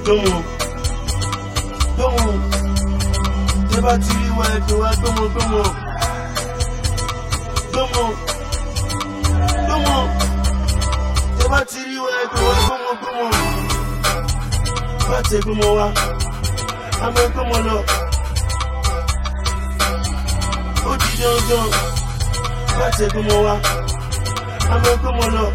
Gbọ́mọ, gbọ́mọ, tẹ́ bá ti rí wa ẹ̀pẹ̀ wá gbọ́mọ, gbọ́mọ, gbọ́mọ, gbọ́mọ, tẹ́ bá ti rí wa ẹ̀pẹ̀ wá gbọ́mọ, gbọ́mọ, bá tẹ gbọ́mọ wá, àmọ́ gbọ́mọ lọ, ó di dandan, bá tẹ gbọ́mọ wá, àmọ́ gbọ́mọ lọ.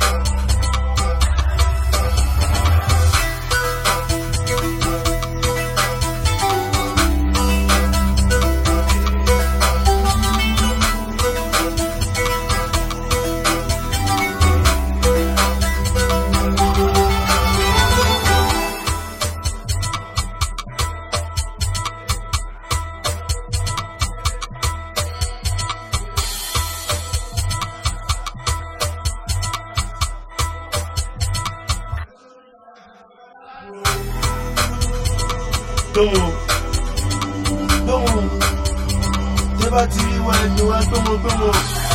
Gbọ́mọ, gbọ́mọ, tẹ́ bá ti rí wa ẹ̀pẹ̀ wá gbọ́mọ, gbọ́mọ,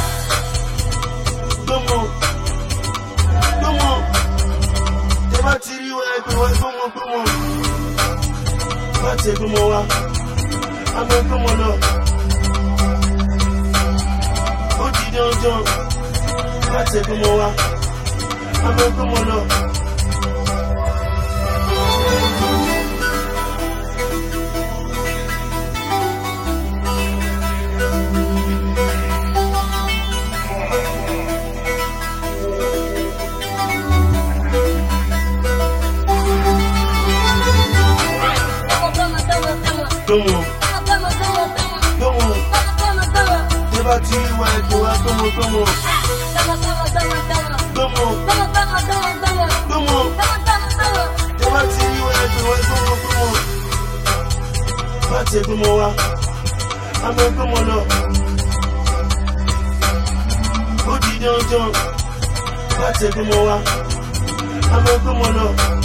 gbọ́mọ, gbọ́mọ, tẹ́ bá ti rí wa ẹ̀pẹ̀ wá gbọ́mọ, gbọ́mọ, bá tẹ gbọ́mọ wá, àmọ́ gbọ́mọ lọ, ó di dandan, bá tẹ gbọ́mọ wá, àmọ́ gbọ́mọ lọ. Gbọ́mọ, gbọ́mọ, tẹ́ bá ti rí wa ẹ̀pẹ̀ wá gbọ́mọ, gbọ́mọ, gbọ́mọ, gbọ́mọ, tẹ́ bá ti rí wa ẹ̀pẹ̀ wá gbọ́mọ, gbọ́mọ, bá tẹ gbọ́mọ wá, àmọ́ gbọ́mọ lọ, ó di dandan, bá tẹ gbọ́mọ wá, àmọ́ gbọ́mọ lọ.